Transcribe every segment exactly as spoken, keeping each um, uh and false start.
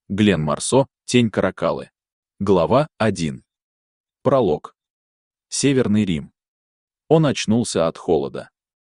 Глен Марсо, Тень Каракалы. Глава один. Пролог. Северный Рим. Он очнулся от холода.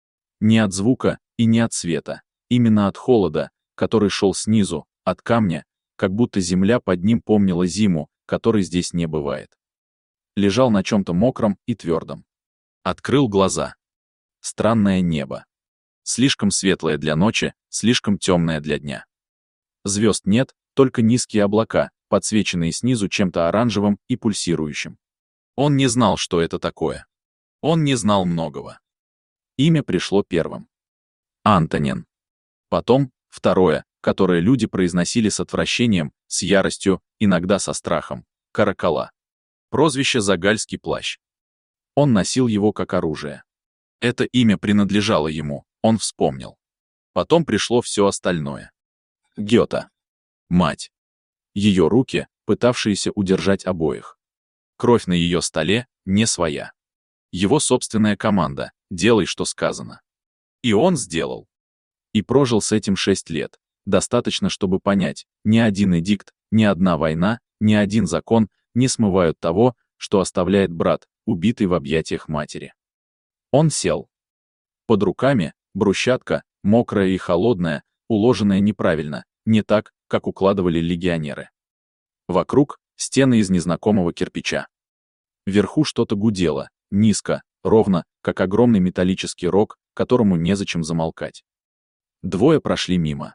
Не от звука и не от света, именно от холода, который шел снизу, от камня, как будто земля под ним помнила зиму, которой здесь не бывает. Лежал на чем-то мокром и твердом. Открыл глаза. Странное небо. Слишком светлое для ночи, слишком темное для дня. Звезд нет, только низкие облака, подсвеченные снизу чем-то оранжевым и пульсирующим. Он не знал, что это такое. Он не знал многого. Имя пришло первым. Антонин. Потом, второе, которое люди произносили с отвращением, с яростью, иногда со страхом. Каракала. Прозвище за гальский плащ. Он носил его как оружие. Это имя принадлежало ему, он вспомнил. Потом пришло все остальное. Гёта. Мать. Ее руки, пытавшиеся удержать обоих. Кровь на ее столе, не своя. Его собственная команда, делай, что сказано. И он сделал. И прожил с этим шесть лет. Достаточно, чтобы понять, ни один эдикт, ни одна война, ни один закон не смывают того, что оставляет брат, убитый в объятиях матери. Он сел. Под руками брусчатка, мокрая и холодная, уложенная неправильно, не так, как укладывали легионеры. Вокруг стены из незнакомого кирпича. Вверху что-то гудело, низко, ровно, как огромный металлический рог, которому незачем замолкать. Двое прошли мимо.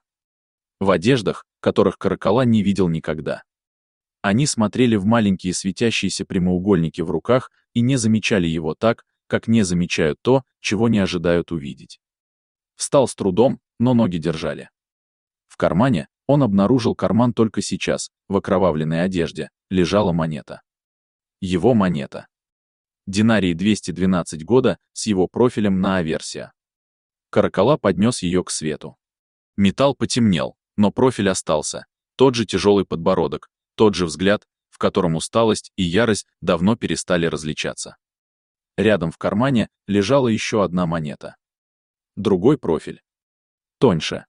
В одеждах, которых Каракала не видел никогда. Они смотрели в маленькие светящиеся прямоугольники в руках и не замечали его так, как не замечают то, чего не ожидают увидеть. Встал с трудом, но ноги держали. В кармане он обнаружил карман только сейчас, в окровавленной одежде, лежала монета. Его монета. Динарий двести двенадцать года с его профилем на аверсия. Каракала поднес ее к свету. Металл потемнел, но профиль остался, тот же тяжелый подбородок, тот же взгляд, в котором усталость и ярость давно перестали различаться. Рядом в кармане лежала еще одна монета. Другой профиль. Тоньше.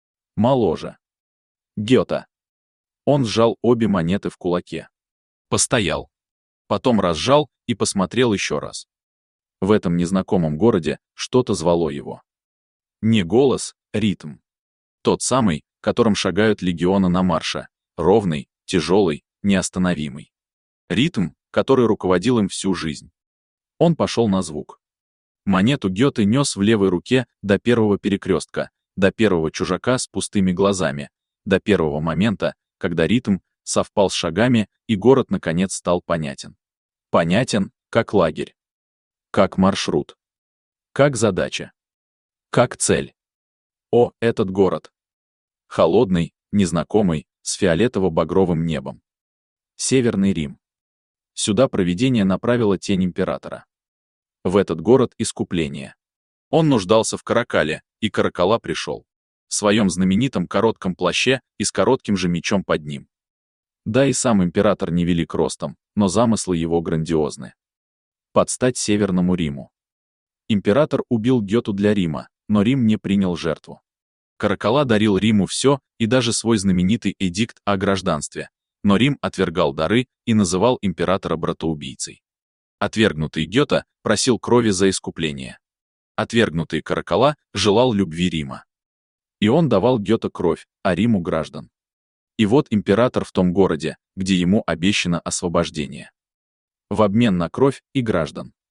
Моложе. Гёта. Он сжал обе монеты в кулаке. Постоял. Потом разжал и посмотрел еще раз. В этом незнакомом городе что-то звало его. Не голос, ритм. Тот самый, которым шагают легионы на марше, ровный, тяжелый, неостановимый. Ритм, который руководил им всю жизнь. Он пошел на звук. Монету Гёте нес в левой руке до первого перекрестка, до первого чужака с пустыми глазами, до первого момента, когда ритм совпал с шагами, и город наконец стал понятен. Понятен, как лагерь. Как маршрут. Как задача. Как цель. О, этот город. Холодный, незнакомый, с фиолетово-багровым небом. Северный Рим. Сюда провидение направило тень императора. В этот город искупление. Он нуждался в Каракале, и Каракала пришел. В своем знаменитом коротком плаще и с коротким же мечом под ним. Да и сам император невелик ростом, но замыслы его грандиозны. Под стать Северному Риму. Император убил Гёту для Рима, но Рим не принял жертву. Каракала дарил Риму все, и даже свой знаменитый эдикт о гражданстве, но Рим отвергал дары и называл императора братоубийцей. Отвергнутый Гёта просил крови за искупление. Отвергнутый Каракала желал любви Рима. И он давал Гёте кровь, а Риму граждан. И вот император в том городе, где ему обещано освобождение. В обмен на кровь и граждан.